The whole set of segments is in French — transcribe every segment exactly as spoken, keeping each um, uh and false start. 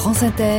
France Inter,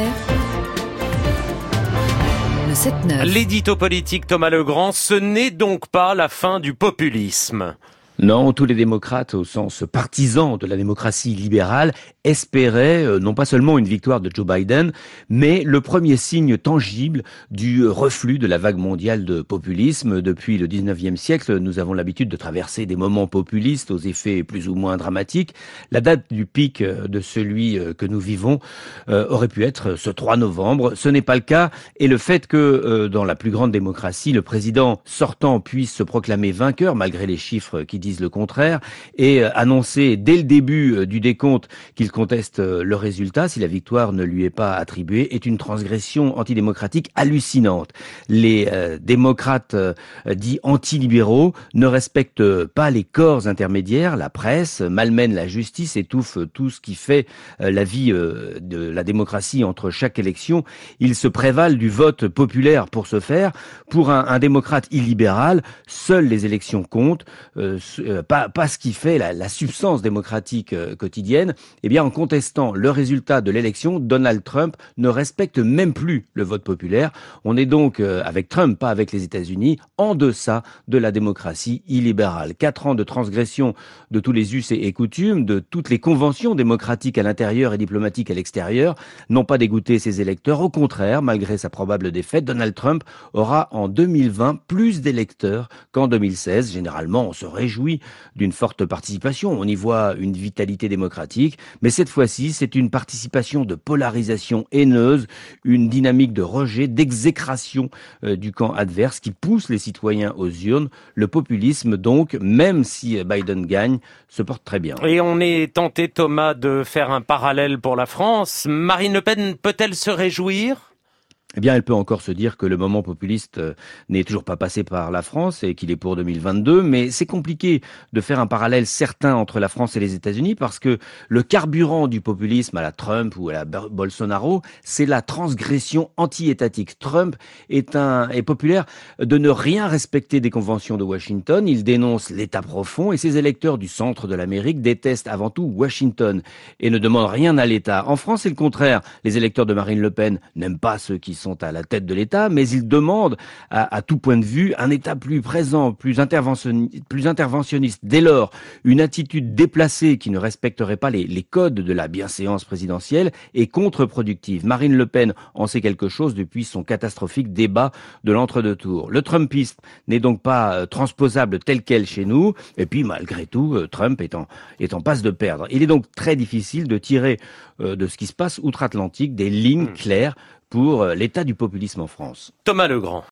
le sept neuf. L'édito politique Thomas Legrand, ce n'est donc pas la fin du populisme. Non, tous les démocrates, au sens partisan de la démocratie libérale, espéraient euh, non pas seulement une victoire de Joe Biden, mais le premier signe tangible du reflux de la vague mondiale de populisme. Depuis le dix-neuvième siècle, nous avons l'habitude de traverser des moments populistes aux effets plus ou moins dramatiques. La date du pic de celui que nous vivons euh, aurait pu être ce trois novembre. Ce n'est pas le cas, et le fait que euh, dans la plus grande démocratie, le président sortant puisse se proclamer vainqueur, malgré les chiffres qui disent le contraire, et annoncer dès le début du décompte qu'il conteste le résultat si la victoire ne lui est pas attribuée, est une transgression antidémocratique hallucinante. Les euh, démocrates euh, dits antilibéraux ne respectent pas les corps intermédiaires, la presse, malmènent la justice, étouffent tout ce qui fait euh, la vie euh, de la démocratie entre chaque élection. Ils se prévalent du vote populaire pour ce faire. Pour un, un démocrate illibéral, seules les élections comptent, euh, Euh, pas, pas ce qui fait la, la substance démocratique euh, quotidienne. Eh bien, en contestant le résultat de l'élection, Donald Trump ne respecte même plus le vote populaire. On est donc, euh, avec Trump, pas avec les États-Unis, en deçà de la démocratie illibérale. Quatre ans de transgression de tous les us et, et coutumes, de toutes les conventions démocratiques à l'intérieur et diplomatiques à l'extérieur, n'ont pas dégoûté ses électeurs. Au contraire, malgré sa probable défaite, Donald Trump aura en deux mille vingt plus d'électeurs qu'en deux mille seize. Généralement, on se réjouit d'une forte participation, on y voit une vitalité démocratique, mais cette fois-ci, c'est une participation de polarisation haineuse, une dynamique de rejet, d'exécration euh, du camp adverse qui pousse les citoyens aux urnes. Le populisme, donc, même si Biden gagne, se porte très bien. Et on est tenté, Thomas, de faire un parallèle pour la France. Marine Le Pen peut-elle se réjouir ? Eh bien, elle peut encore se dire que le moment populiste n'est toujours pas passé par la France et qu'il est pour deux mille vingt-deux, mais c'est compliqué de faire un parallèle certain entre la France et les États-Unis parce que le carburant du populisme à la Trump ou à la Bolsonaro, c'est la transgression anti-étatique. Trump est un est populaire de ne rien respecter des conventions de Washington, il dénonce l'État profond et ses électeurs du centre de l'Amérique détestent avant tout Washington et ne demandent rien à l'État. En France, c'est le contraire. Les électeurs de Marine Le Pen n'aiment pas ceux qui sont à la tête de l'État, mais ils demandent à, à tout point de vue un État plus présent, plus interventionniste, plus interventionniste. Dès lors, une attitude déplacée qui ne respecterait pas les, les codes de la bienséance présidentielle est contre-productive. Marine Le Pen en sait quelque chose depuis son catastrophique débat de l'entre-deux tours. Le Trumpisme n'est donc pas euh, transposable tel quel chez nous, et puis malgré tout, euh, Trump est en, est en passe de perdre. Il est donc très difficile de tirer euh, de ce qui se passe outre-Atlantique des lignes claires pour l'état du populisme en France. Thomas Legrand.